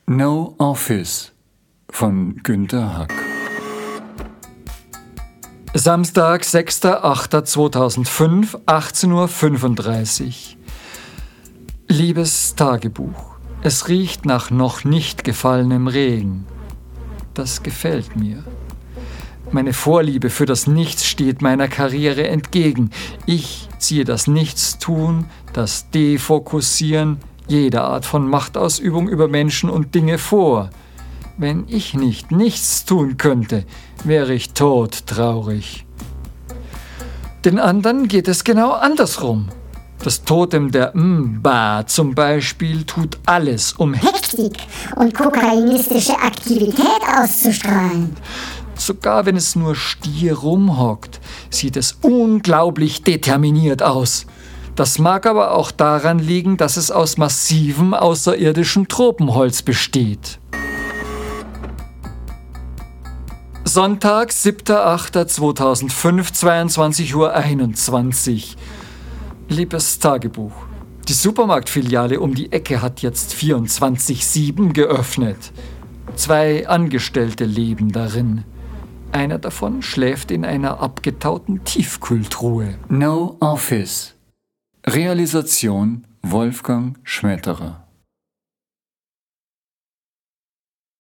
No Office von Günter Hack. Samstag, 6.8.2005, 18:35 Uhr. Liebes Tagebuch, es riecht nach noch nicht gefallenem Regen. Das gefällt mir. Meine Vorliebe für das Nichts steht meiner Karriere entgegen. Ich ziehe das Nichtstun, das Defokussieren, jede Art von Machtausübung über Menschen und Dinge vor. Wenn ich nicht nichts tun könnte, wäre ich todtraurig. Den anderen geht es genau andersrum. Das Totem der Mba zum Beispiel tut alles, um Hektik und kokainistische Aktivität auszustrahlen. Sogar wenn es nur stier rumhockt, sieht es unglaublich determiniert aus. Das mag aber auch daran liegen, dass es aus massivem außerirdischem Tropenholz besteht. Sonntag, 7.8.2005, 22:21 Uhr. Liebes Tagebuch, die Supermarktfiliale um die Ecke hat jetzt 24/7 geöffnet. 2 Angestellte leben darin. Einer davon schläft in einer abgetauten Tiefkühltruhe. No Office. Realisation Wolfgang Schmetterer.